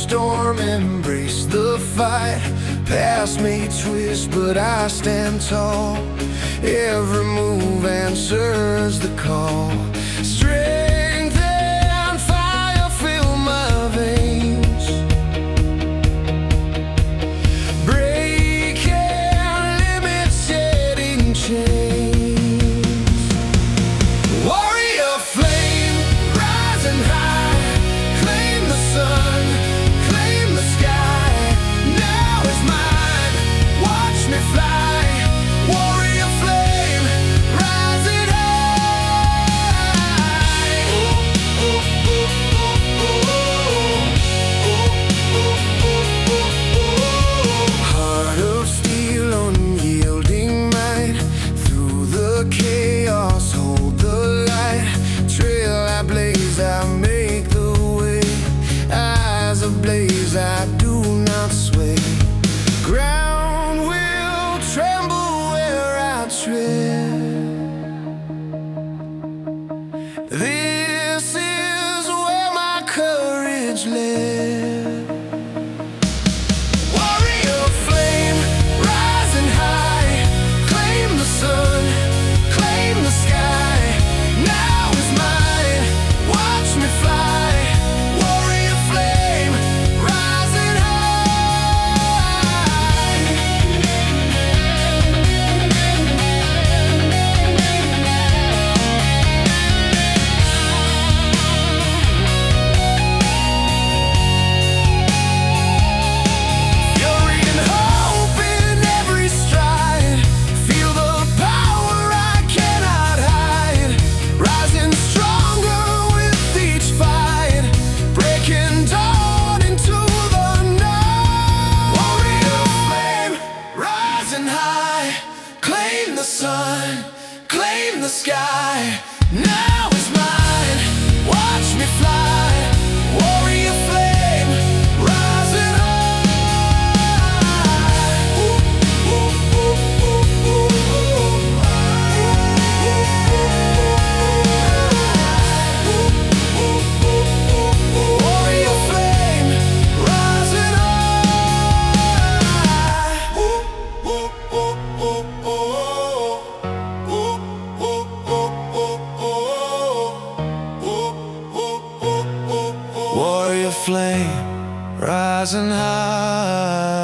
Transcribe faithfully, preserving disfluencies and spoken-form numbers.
storm, embrace the fight. Past may twist, but I stand tall. Every move answers the call. Strength and fire fill my veins, breaking limits, setting chains. Warrior flame, rising high. Claim the sun, claim the sky. Now is mine, watch me fly. Warrior flame, rising high. Ooh, ooh, ooh, ooh, ooh, ooh, ooh. Heart of steel, unyielding might. Through the chaos, hold the light. Trail I blaze, I make the way. Eyes ablaze, I do not sway. Ground will tremble where I tread. This is where my courage led. Warrior flame, rising high. Claim the sun, claim the sky. Now is mine, watch me fly. Warrior flame, rising fury and hope in every stride. Feel the power I cannot hide. Rising stronger with each fight. Breaking dawn into the night. Warrior flame, rising high. Claim the sun, claim the sky. Now is mine, watch me fly. Warrior flame, rising high. Ooh, ooh, ooh, ooh, ooh, ooh. Ooh, ooh, ooh, ooh, ooh. Warrior flame, rising high. Ooh, ooh, ooh, ooh, ooh. Ooh, ooh, ooh, ooh, ooh. Ooh, ooh, ooh, ooh, ooh. Warrior flame, rising high.